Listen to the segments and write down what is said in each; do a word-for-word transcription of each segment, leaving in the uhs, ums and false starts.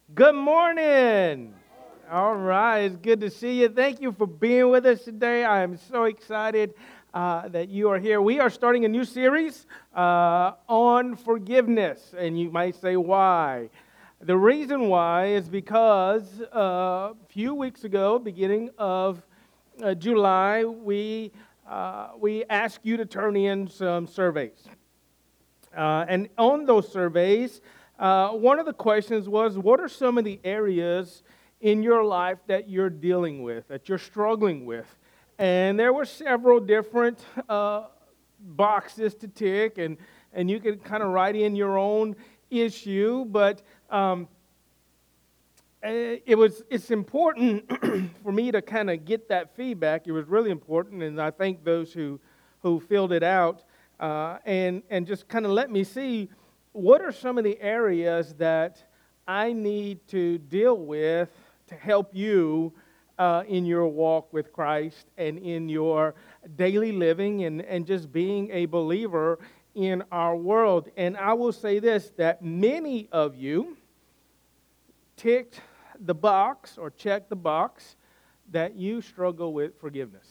Good morning. All right, it's good to see you. Thank you for being with us today. I am so excited uh, that you are here. We are starting a new series uh, on forgiveness, and you might say, why? The reason why is because uh, a few weeks ago, beginning of uh, July, we uh, we asked you to turn in some surveys. Uh, and on those surveys, uh, one of the questions was, what are some of the areas in your life that you're dealing with, that you're struggling with? And there were several different uh, boxes to tick, and, and you can kind of write in your own issue, but um, eh, it was it's important for me to kind of get that feedback. It was really important, and I thank those who who filled it out uh, and and just kind of let me see what are some of the areas that I need to deal with to help you uh, in your walk with Christ and in your daily living and, and just being a believer in our world. And I will say this, that many of you ticked the box or checked the box that you struggle with forgiveness.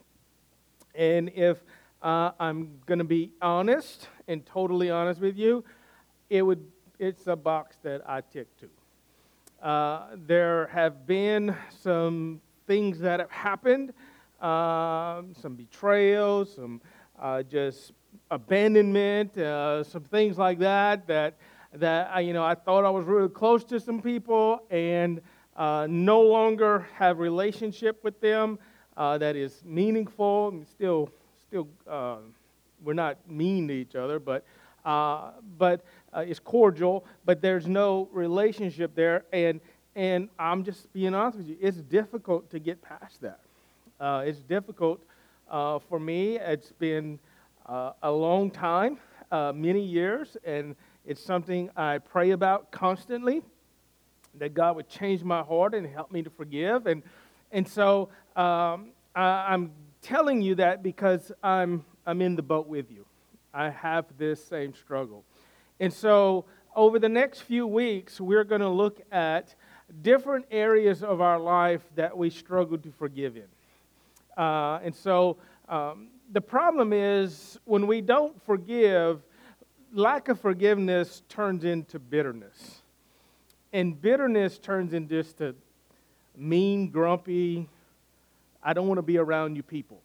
And if uh, I'm going to be honest and totally honest with you, it would it's a box that I tick too. Uh, there have been some things that have happened, um, some betrayal, some uh, just abandonment, uh, some things like that. That that I, you know, I thought I was really close to some people, and uh, no longer have relationship with them uh, that is meaningful. And still, still, uh, we're not mean to each other, but uh, but uh, it's cordial. But there's no relationship there, and and I'm just being honest with you. It's difficult to get past that. Uh, it's difficult uh, for me. It's been uh, a long time, uh, many years, and it's something I pray about constantly, that God would change my heart and help me to forgive. And and so um, I, I'm telling you that because I'm I'm in the boat with you. I have this same struggle. And so over the next few weeks, we're going to look at different areas of our life that we struggle to forgive in. Uh, and so um, the problem is when we don't forgive, lack of forgiveness turns into bitterness. And bitterness turns into just a mean, grumpy, I don't want to be around you people.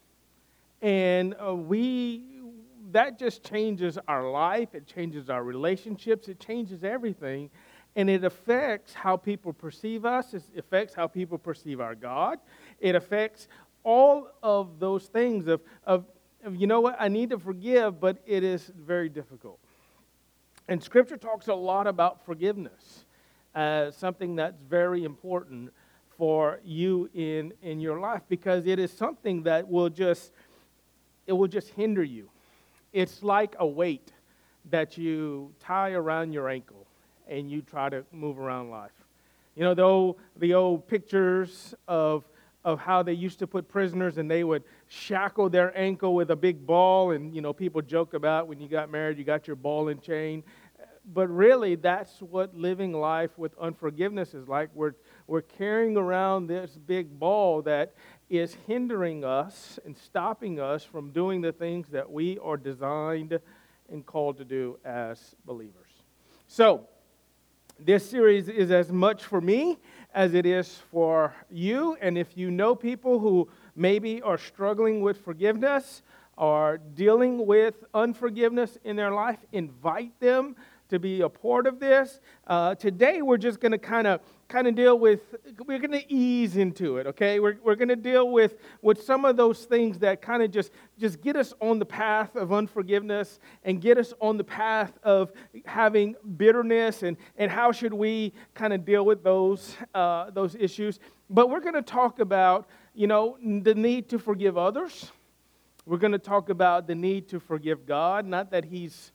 And uh, we, that just changes our life, it changes our relationships, it changes everything. And it affects how people perceive us, it affects how people perceive our God. It affects all of those things of, of, of you know what, I need to forgive, but it is very difficult. And Scripture talks a lot about forgiveness as something that's very important for you in, in your life, because it is something that will just, it will just hinder you. It's like a weight that you tie around your ankle and you try to move around life. You know, the old, the old pictures of, of how they used to put prisoners and they would shackle their ankle with a big ball, and, you know, people joke about when you got married, you got your ball and chain. But really, that's what living life with unforgiveness is like. We're, we're carrying around this big ball that is hindering us and stopping us from doing the things that we are designed and called to do as believers. So, this series is as much for me as it is for you. And if you know people who maybe are struggling with forgiveness or dealing with unforgiveness in their life, invite them to be a part of this. Uh, today we're just going to kind of kind of deal with, we're going to ease into it, okay? We're, we're going to deal with, with some of those things that kind of just, just get us on the path of unforgiveness and get us on the path of having bitterness, and, and how should we kind of deal with those, uh, those issues. But we're going to talk about, you know, the need to forgive others. We're going to talk about the need to forgive God, not that He's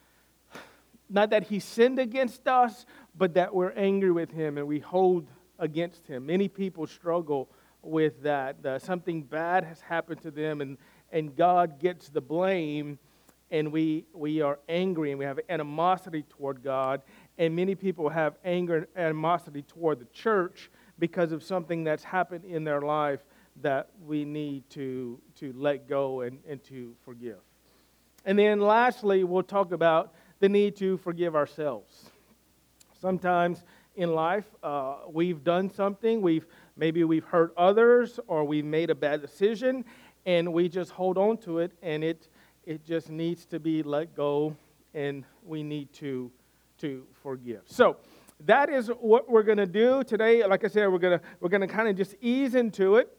Not that He sinned against us, but that we're angry with Him and we hold against Him. Many people struggle with that. Uh, something bad has happened to them, and, and God gets the blame, and we we are angry and we have animosity toward God. and many people have anger and animosity toward the church because of something that's happened in their life that we need to, to let go and, and to forgive. And then lastly, we'll talk about the need to forgive ourselves. Sometimes in life, uh, we've done something, we've maybe we've hurt others, or we've made a bad decision, and we just hold on to it, and it it just needs to be let go, and we need to to forgive. So that is what we're going to do today. Like I said, we're gonna we're gonna kind of just ease into it,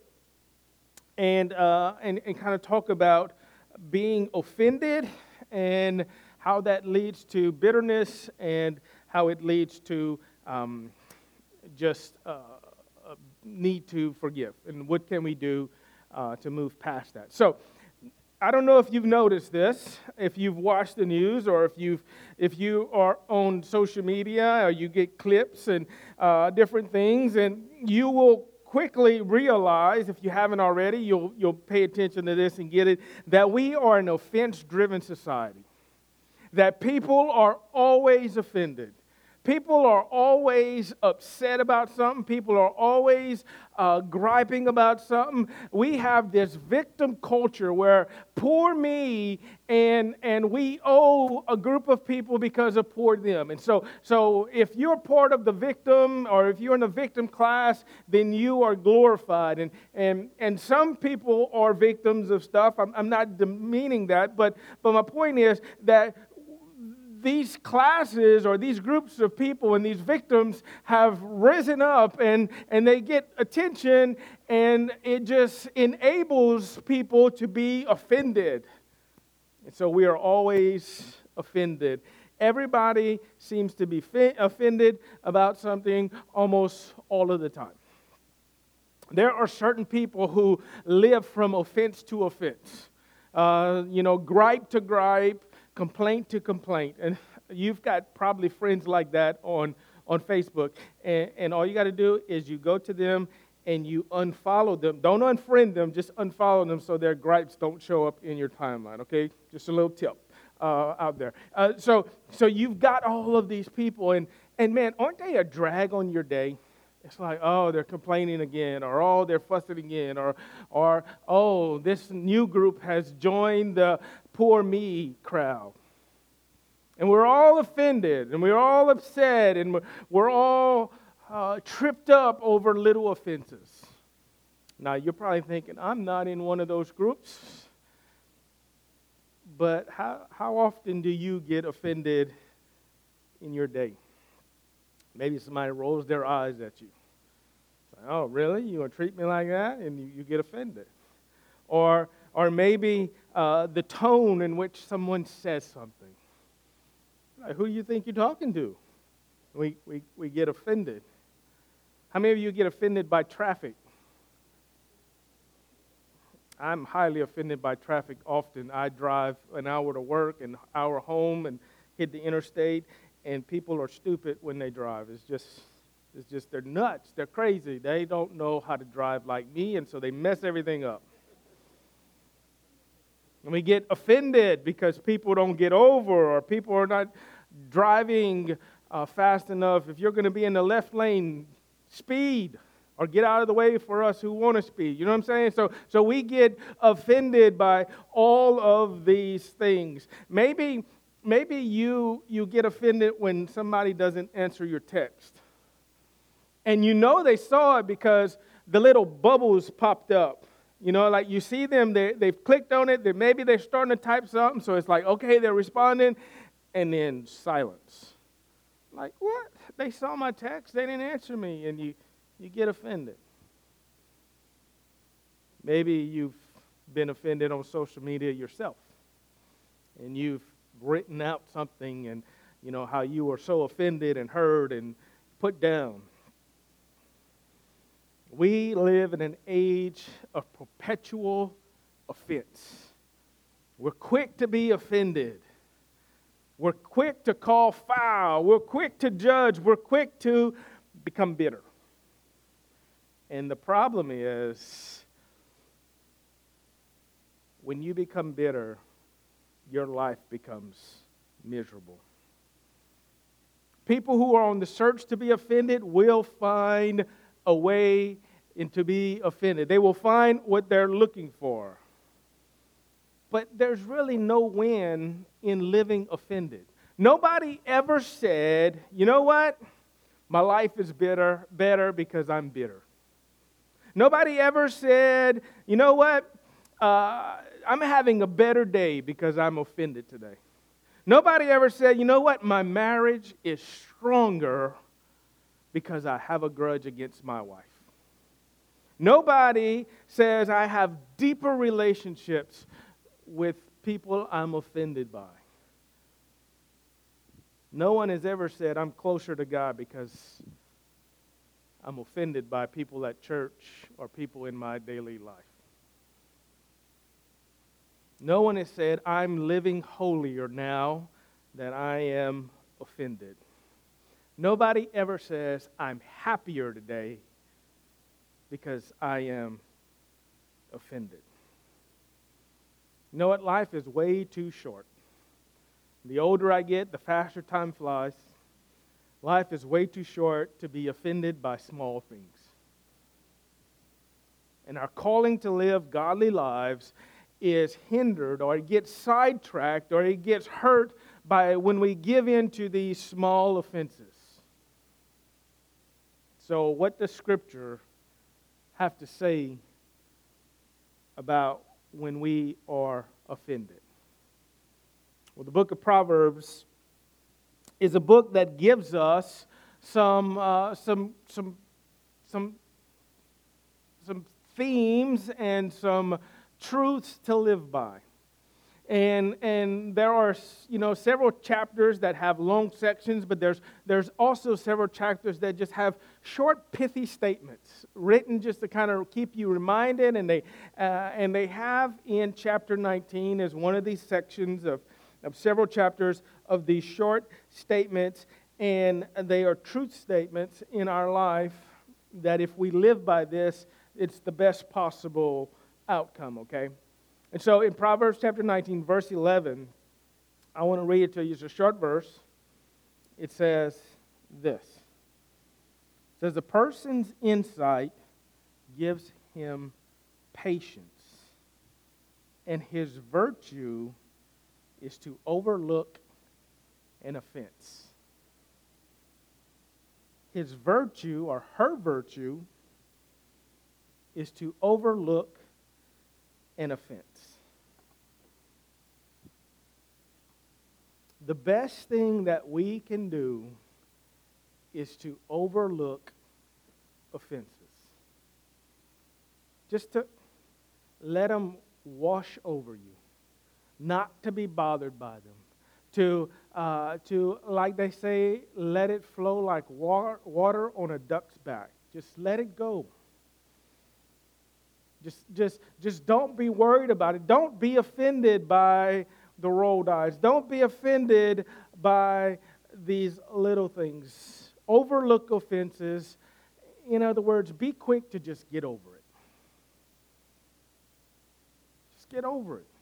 and uh, and and kind of talk about being offended and how that leads to bitterness and how it leads to um, just uh, a need to forgive. And what can we do uh, to move past that? So I don't know if you've noticed this, if you've watched the news, or if you've if you are on social media, or you get clips and uh, different things, and you will quickly realize, if you haven't already, you'll you'll pay attention to this and get it, that we are an offense-driven society. That people are always offended. People are always upset about something. People are always uh, griping about something. We have this victim culture where poor me, and and we owe a group of people because of poor them. And so, so if you're part of the victim, or if you're in the victim class, then you are glorified. And and and some people are victims of stuff. I'm, I'm not demeaning that, but but my point is that these classes or these groups of people and these victims have risen up, and, and they get attention, and it just enables people to be offended. And so we are always offended. Everybody seems to be fi- offended about something almost all of the time. There are certain people who live from offense to offense, uh, you know, gripe to gripe, complaint to complaint. And you've got probably friends like that on, on Facebook. And, and all you got to do is you go to them and you unfollow them. Don't unfriend them, just unfollow them so their gripes don't show up in your timeline, okay? Just a little tip uh, out there. Uh, so so you've got all of these people, and, and man, aren't they a drag on your day? It's like, oh, they're complaining again, or oh, they're fussing again, or, or oh, this new group has joined the poor me crowd. And we're all offended, and we're all upset, and we're, we're all uh, tripped up over little offenses. Now, you're probably thinking, I'm not in one of those groups. But how, how often do you get offended in your day? Maybe somebody rolls their eyes at you. It's like, oh, really? You going to treat me like that? And you, you get offended. Or or maybe uh, the tone in which someone says something. Like, who do you think you're talking to? We, we, we get offended. How many of you get offended by traffic? I'm highly offended by traffic often. I drive an hour to work, an hour home, and hit the interstate, and people are stupid when they drive. It's just, it's just they're nuts. They're crazy. They don't know how to drive like me, and so they mess everything up. And we get offended because people don't get over, or people are not driving uh, fast enough. If you're going to be in the left lane, speed, or get out of the way for us who want to speed. You know what I'm saying? So, so we get offended by all of these things. Maybe, maybe you you get offended when somebody doesn't answer your text, and you know they saw it because the little bubbles popped up. You know, like you see them, they, they've clicked on it, they, maybe they're starting to type something, so it's like, okay, they're responding, and then silence. Like, what? They saw my text, they didn't answer me, and you, you get offended. Maybe you've been offended on social media yourself, and you've written out something, and you know, how you were so offended and hurt and put down. We live in an age of perpetual offense. We're quick to be offended. We're quick to call foul. We're quick to judge. We're quick to become bitter. And the problem is, when you become bitter, your life becomes miserable. People who are on the search to be offended will find a way in to be offended. They will find what they're looking for. But there's really no win in living offended. Nobody ever said, you know what? My life is bitter, better because I'm bitter. Nobody ever said, you know what? Uh, I'm having a better day because I'm offended today. Nobody ever said, you know what? My marriage is stronger because I have a grudge against my wife. Nobody says I have deeper relationships with people I'm offended by. No one has ever said I'm closer to God because I'm offended by people at church or people in my daily life. No one has said I'm living holier now that I am offended. Nobody ever says I'm happier today because I am offended. You know what? Life is way too short. The older I get, the faster time flies. Life is way too short to be offended by small things. And our calling to live godly lives is hindered, or it gets sidetracked, or it gets hurt by when we give in to these small offenses. So what does Scripture have to say about when we are offended? Well, the book of Proverbs is a book that gives us some uh, some some some some themes and some truths to live by. And and there are, you know, several chapters that have long sections, but there's there's also several chapters that just have short, pithy statements written just to kind of keep you reminded. And they uh, and they have in chapter nineteen as one of these sections of of several chapters of these short statements, and they are truth statements in our life that if we live by this, it's the best possible outcome, okay? And so in Proverbs chapter nineteen, verse eleven, I want to read it to you. It's a short verse. It says this. It says, a person's insight gives him patience, and his virtue is to overlook an offense. His virtue, or her virtue, is to overlook an offense. The best thing that we can do is to overlook offenses. Just to let them wash over you. Not to be bothered by them. To, uh, to, like they say, let it flow like water, water on a duck's back. Just let it go. Just, just, just don't be worried about it. Don't be offended by the rolled eyes. Don't be offended by these little things. Overlook offenses. In other words, be quick to just get over it. Just get over it.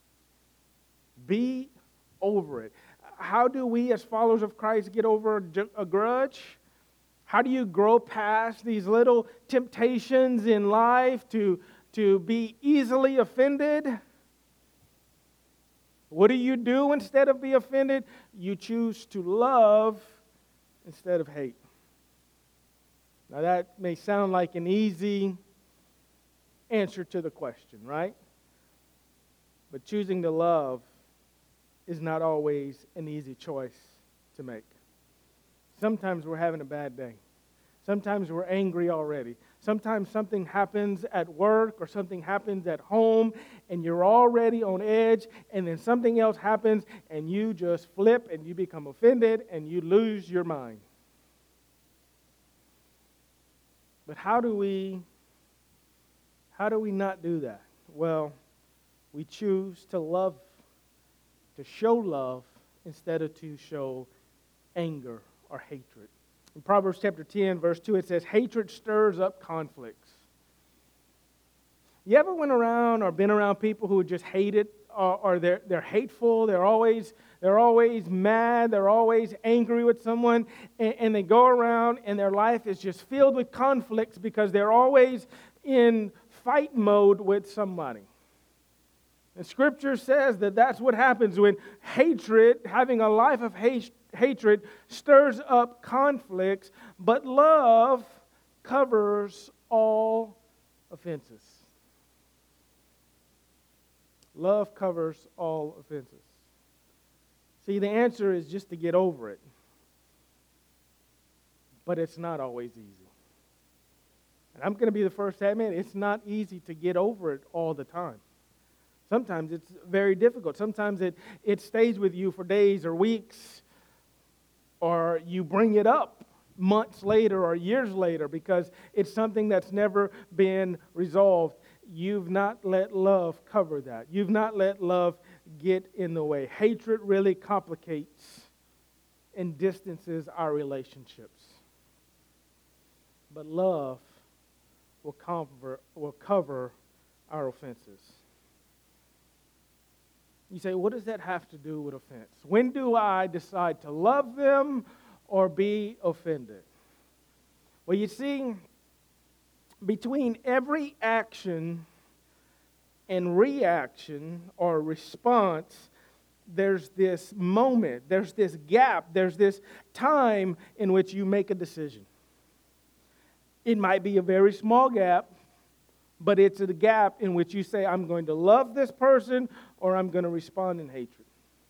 Be over it. How do we as followers of Christ get over a grudge? How do you grow past these little temptations in life to, to be easily offended? What do you do instead of be offended? You choose to love instead of hate. Now that may sound like an easy answer to the question, right? But choosing to love is not always an easy choice to make. Sometimes we're having a bad day. Sometimes we're angry already. Sometimes something happens at work or something happens at home and you're already on edge, and then something else happens and you just flip and you become offended and you lose your mind. But how do we how do we not do that? Well, we choose to love, to show love instead of to show anger or hatred. In Proverbs chapter ten, verse two, it says, hatred stirs up conflicts. You ever went around or been around people who just hated or, or they're, they're hateful, they're always, they're always mad, they're always angry with someone, and, and they go around and their life is just filled with conflicts because they're always in fight mode with somebody. And Scripture says that that's what happens when hatred, having a life of hate, hatred, stirs up conflicts, but love covers all offenses. Love covers all offenses. See, the answer is just to get over it. But it's not always easy. And I'm going to be the first to admit it's not easy to get over it all the time. Sometimes it's very difficult. Sometimes it, it stays with you for days or weeks, or you bring it up months later or years later because it's something that's never been resolved. You've not let love cover that. You've not let love get in the way. Hatred really complicates and distances our relationships. But love will cover, will cover our offenses. You say, what does that have to do with offense? When do I decide to love them or be offended? Well, you see, between every action and reaction or response, there's this moment, there's this gap, there's this time in which you make a decision. It might be a very small gap, but it's a gap in which you say, I'm going to love this person or I'm going to respond in hatred.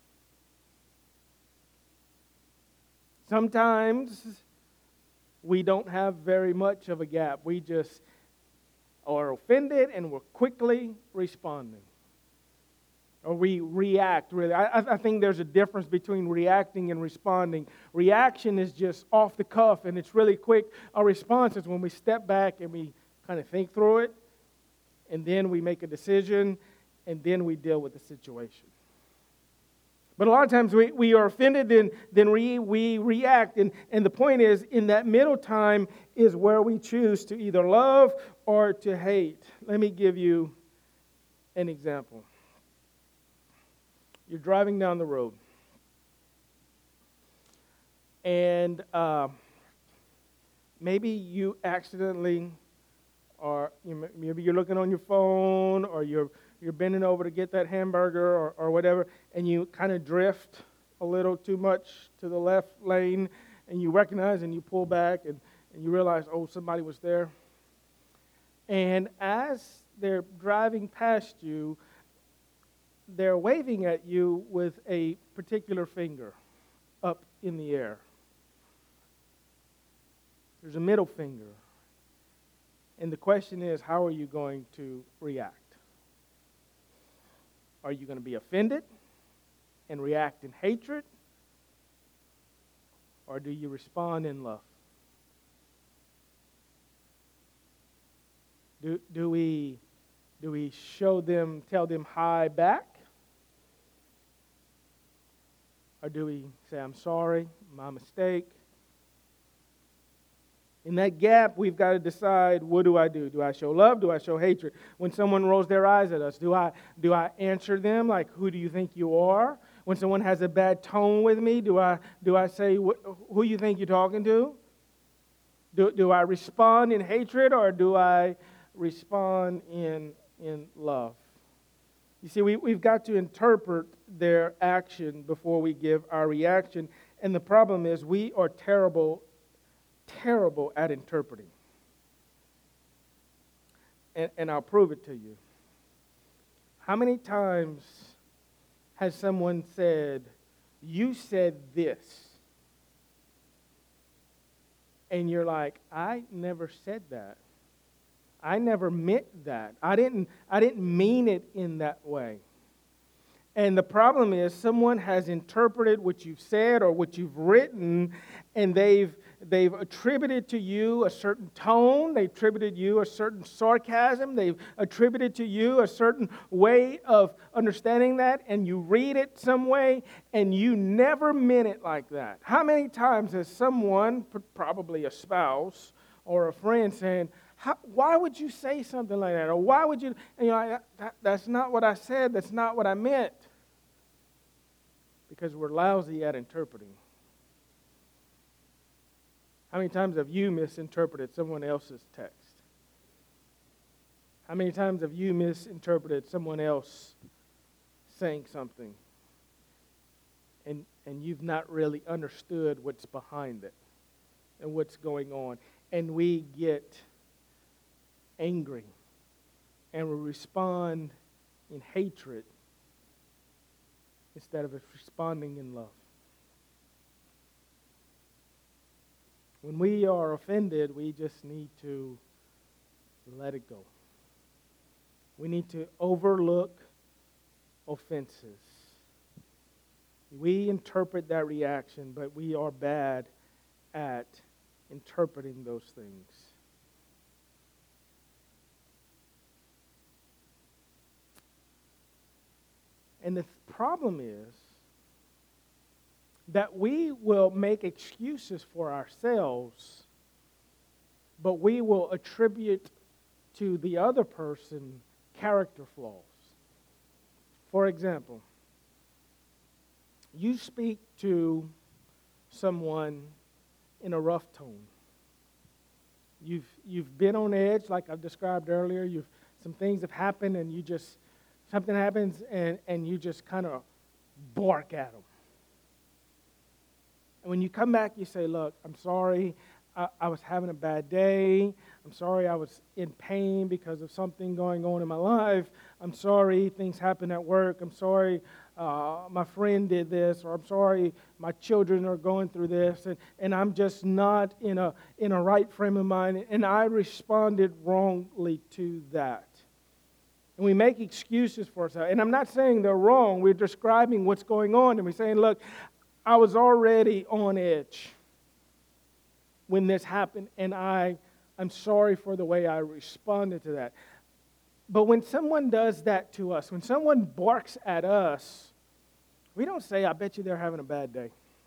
Sometimes we don't have very much of a gap. We just are offended and we're quickly responding. Or we react, really. I, I think there's a difference between reacting and responding. Reaction is just off the cuff and it's really quick. Our response is when we step back and we kind of think through it, and then we make a decision, and then we deal with the situation. But a lot of times we, we are offended, and then we, we react. And, and the point is, in that middle time is where we choose to either love or to hate. Let me give you an example. You're driving down the road, and uh, maybe you accidentally, or you, maybe you're looking on your phone, or you're you're bending over to get that hamburger, or, or whatever, and you kind of drift a little too much to the left lane, and you recognize and you pull back, and, and you realize, oh, somebody was there. And as they're driving past you, they're waving at you with a particular finger up in the air. There's a middle finger. And the question is, how are you going to react? Are you going to be offended and react in hatred? Or do you respond in love? Do, do we do we show them, tell them hi back? Or do we say, I'm sorry, my mistake? In that gap, we've got to decide, what do I do? Do I show love? Do I show hatred? When someone rolls their eyes at us, do I do I answer them like, who do you think you are? When someone has a bad tone with me, do I do I say, who you think you're talking to? Do, do I respond in hatred or do I respond in, in love? You see, we, we've got to interpret their action before we give our reaction. And the problem is we are terrible terrible at interpreting. And, and I'll prove it to you. How many times has someone said, you said this? And you're like, I never said that. I never meant that. I didn't, I didn't mean it in that way. And the problem is someone has interpreted what you've said or what you've written, and they've they've attributed to you a certain tone, they've attributed you a certain sarcasm, they've attributed to you a certain way of understanding that, and you read it some way, and you never meant it like that. How many times has someone, probably a spouse or a friend, saying, how, why would you say something like that? Or why would you, and you're like, that, that's not what I said. That's not what I meant. Because we're lousy at interpreting. How many times have you misinterpreted someone else's text? How many times have you misinterpreted someone else saying something and, and you've not really understood what's behind it and what's going on? And we get angry and we respond in hatred instead of responding in love. When we are offended, we just need to let it go. We need to overlook offenses. We interpret that reaction, but we are bad at interpreting those things. And the problem is that we will make excuses for ourselves, but we will attribute to the other person character flaws. For example, you speak to someone in a rough tone. You've you've been on edge, like I've described earlier. You've some things have happened, and you just something happens, and, and you just kind of bark at them. And when you come back, you say, "Look, I'm sorry. I, I was having a bad day. I'm sorry I was in pain because of something going on in my life. I'm sorry things happened at work. I'm sorry uh, my friend did this, or I'm sorry my children are going through this, and, and I'm just not in a in a right frame of mind, and I responded wrongly to that." And we make excuses for ourselves. And I'm not saying they're wrong. We're describing what's going on, and we're saying, look, I was already on edge when this happened, and I, I'm sorry for the way I responded to that. But when someone does that to us, when someone barks at us, we don't say, I bet you they're having a bad day.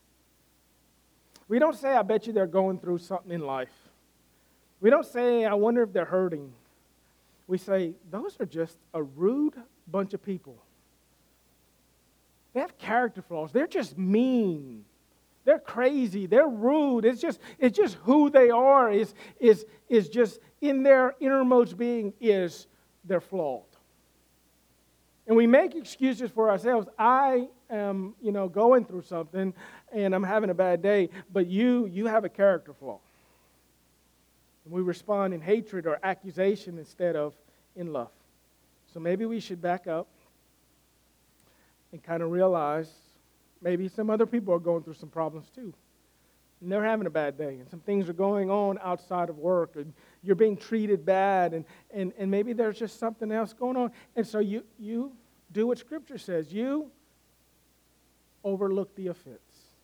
We don't say, I bet you they're going through something in life. We don't say, I wonder if they're hurting. We say, those are just a rude bunch of people. They have character flaws. They're just mean. They're crazy. They're rude. It's just, it's just who they are is, is, is just in their innermost being is they're flawed. And we make excuses for ourselves. I am, you know, going through something and I'm having a bad day, but you, you have a character flaw. And we respond in hatred or accusation instead of in love. So maybe we should back up and kind of realize maybe some other people are going through some problems too. And they're having a bad day, and some things are going on outside of work, and you're being treated bad, and, and, and maybe there's just something else going on. And so you, you do what Scripture says. You overlook the offense.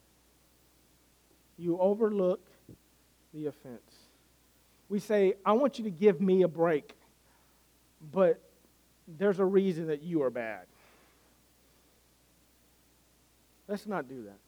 You overlook the offense. We say, I want you to give me a break, but there's a reason that you are bad. Let's not do that.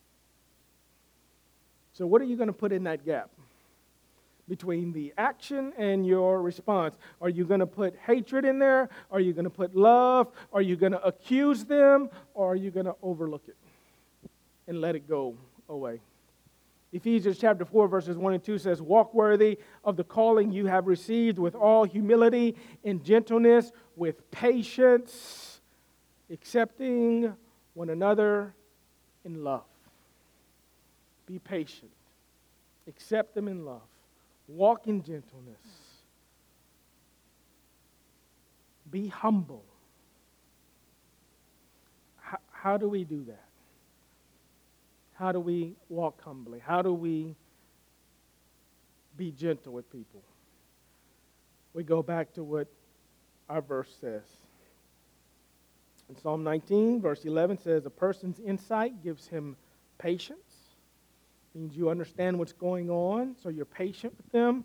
So what are you going to put in that gap between the action and your response? Are you going to put hatred in there? Are you going to put love? Are you going to accuse them? Or are you going to overlook it and let it go away? Ephesians chapter four, verses one and two says, walk worthy of the calling you have received with all humility and gentleness, with patience, accepting one another in love. Be patient. Accept them in love. Walk in gentleness. Be humble. How, how do we do that? How do we walk humbly? How do we be gentle with people? We go back to what our verse says. In Psalm nineteen, verse eleven says, a person's insight gives him patience. Means you understand what's going on, so you're patient with them.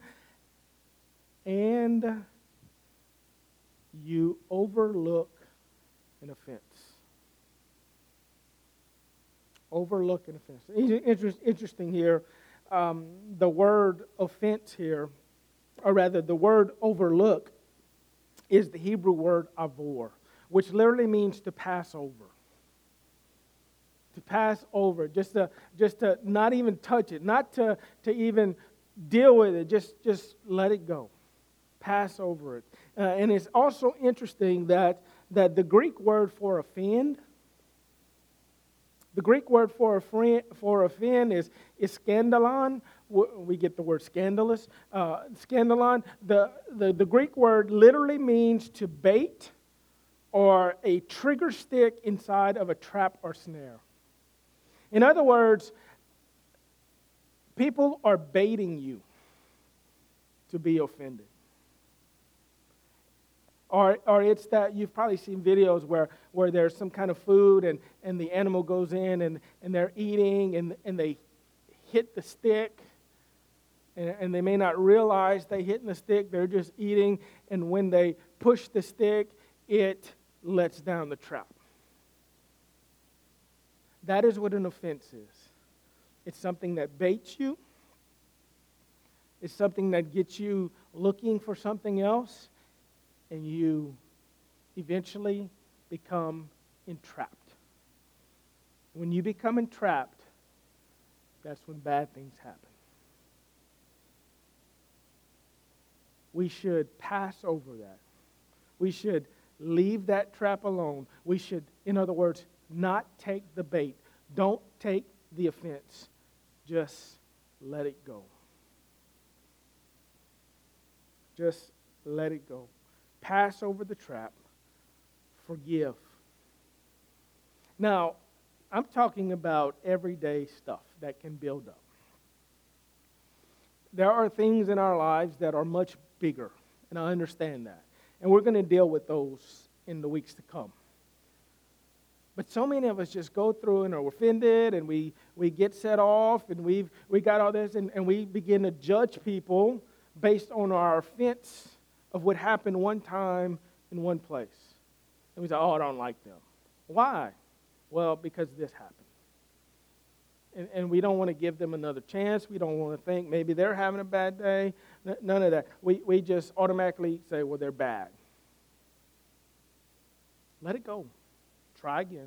And you overlook an offense. Overlook an offense. Interesting here, um, the word offense here or rather the word overlook, is the Hebrew word avor, which literally means to pass over. To pass over, just to, just to not even touch it, not to, to even deal with it, just, just let it go. Pass over it. Uh, and it's also interesting that, that the Greek word for offend, the Greek word for, a friend, for offend is, is scandalon. We get the word scandalous. Uh, scandalon, the, the, the Greek word literally means to bait or a trigger stick inside of a trap or snare. In other words, people are baiting you to be offended. Or, or it's that you've probably seen videos where, where there's some kind of food and, and the animal goes in and, and they're eating and, and they hit the stick and, and they may not realize they hit the stick, they're just eating, and when they push the stick, it lets down the trap. That is what an offense is. It's something that baits you. It's something that gets you looking for something else, and you eventually become entrapped. When you become entrapped, that's when bad things happen. We should pass over that. We should leave that trap alone. We should, in other words, not take the bait. Don't take the offense. Just let it go. Just let it go. Pass over the trap. Forgive. Now, I'm talking about everyday stuff that can build up. There are things in our lives that are much bigger, and I understand that. And we're going to deal with those in the weeks to come. But so many of us just go through and are offended, and we, we get set off, and we've we got all this, and, and we begin to judge people based on our offense of what happened one time in one place. And we say, oh, I don't like them. Why? Well, because this happened. And, and we don't want to give them another chance. We don't want to think maybe they're having a bad day. N- none of that. We, we just automatically say, well, they're bad. Let it go. Try again.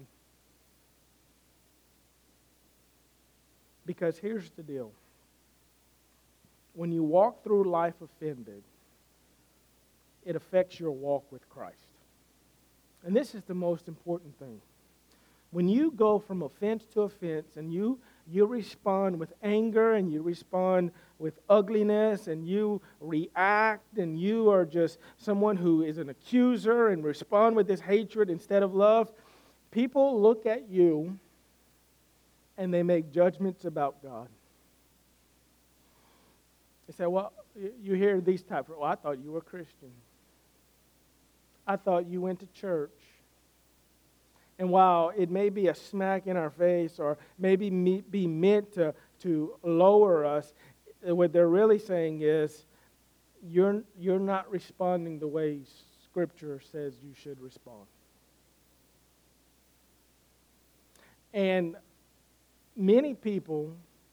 Because here's the deal. When you walk through life offended, it affects your walk with Christ. And this is the most important thing. When you go from offense to offense and you, you respond with anger and you respond with ugliness and you react and you are just someone who is an accuser and respond with this hatred instead of love, people look at you and they make judgments about God. They say, well, you hear these types of, well, I thought you were a Christian. I thought you went to church. And while it may be a smack in our face or maybe me, be meant to, to lower us, what they're really saying is, you're, you're not responding the way Scripture says you should respond. And many people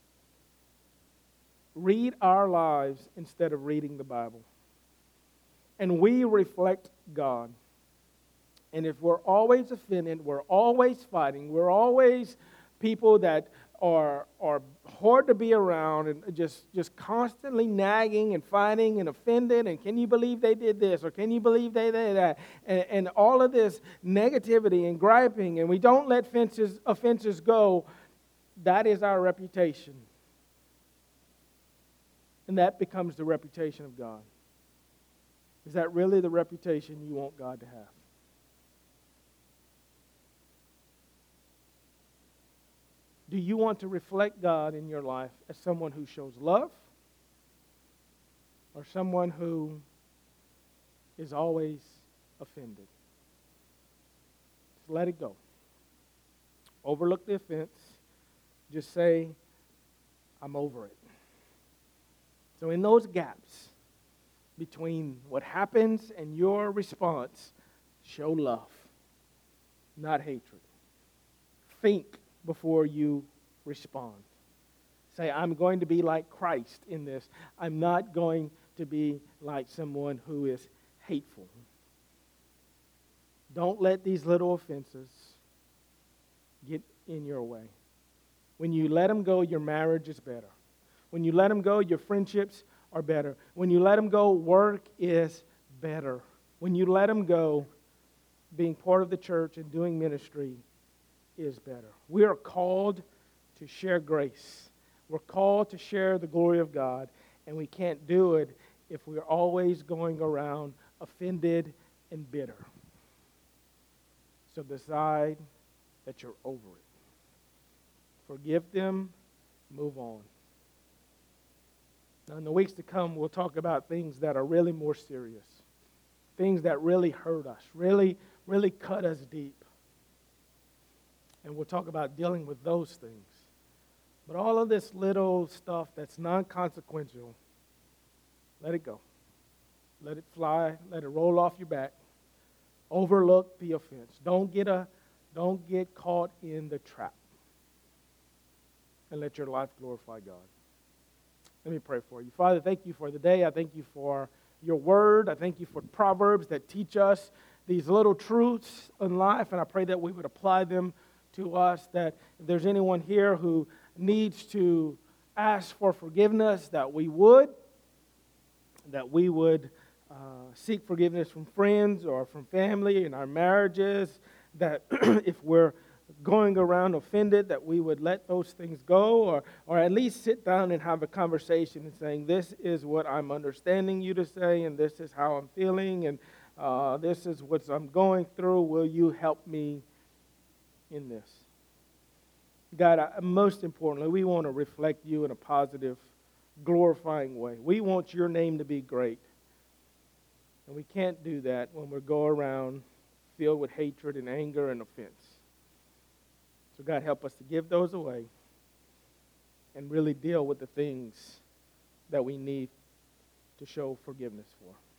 read our lives instead of reading the Bible. And we reflect God. And if we're always offended, we're always fighting, we're always people that are, are hard to be around and just, just constantly nagging and fighting and offended, and can you believe they did this, or can you believe they did that, and, and all of this negativity and griping, and we don't let offenses, offenses go, that is our reputation. And that becomes the reputation of God. Is that really the reputation you want God to have? Do you want to reflect God in your life as someone who shows love or someone who is always offended? Just let it go. Overlook the offense. Just say, I'm over it. So in those gaps between what happens and your response, show love, not hatred. Think before you respond. Say, I'm going to be like Christ in this. I'm not going to be like someone who is hateful. Don't let these little offenses get in your way. When you let them go, your marriage is better. When you let them go, your friendships are better. When you let them go, work is better. When you let them go, being part of the church and doing ministry is better. We are called to share grace. We're called to share the glory of God, and we can't do it if we're always going around offended and bitter. So decide that you're over it. Forgive them, move on. Now, in the weeks to come, we'll talk about things that are really more serious, things that really hurt us, really, really cut us deep. And we'll talk about dealing with those things. But all of this little stuff that's non-consequential, let it go. Let it fly. Let it roll off your back. Overlook the offense. Don't get a, don't get caught in the trap. And let your life glorify God. Let me pray for you. Father, thank you for the day. I thank you for your word. I thank you for Proverbs that teach us these little truths in life, and I pray that we would apply them to us, that if there's anyone here who needs to ask for forgiveness, that we would, that we would uh, seek forgiveness from friends or from family in our marriages, that if we're going around offended, that we would let those things go, or or at least sit down and have a conversation and saying, this is what I'm understanding you to say, and this is how I'm feeling, and uh, this is what I'm going through. Will you help me in this? God, I, most importantly, we want to reflect you in a positive, glorifying way. We want your name to be great. And we can't do that when we go around filled with hatred and anger and offense. So God, help us to give those away and really deal with the things that we need to show forgiveness for.